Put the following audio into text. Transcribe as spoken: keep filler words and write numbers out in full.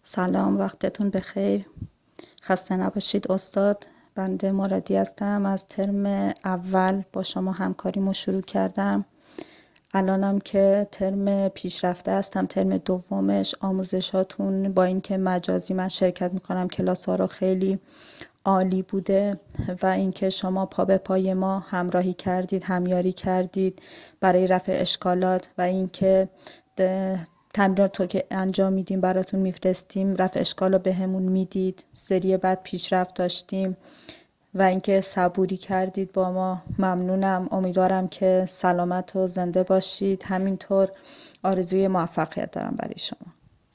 سلام، وقتتون بخیر. خسته نباشید استاد. بنده مرادی هستم. از ترم اول با شما همکاریمو شروع کردم. الانم که ترم پیشرفته هستم، ترم دومش. آموزشاتون با اینکه مجازی من شرکت میکنم، کلاس ها رو خیلی عالی بوده و اینکه شما پا به پای ما همراهی کردید، همیاری کردید برای رفع اشکالات و اینکه تمرینات رو که انجام میدیم براتون میفرستیم، رفع اشکال رو بهمون میدید. سری بعد پیشرفت داشتیم و اینکه صبوری کردید با ما. ممنونم. امیدوارم که سلامت و زنده باشید. همینطور آرزوی موفقیت دارم برای شما.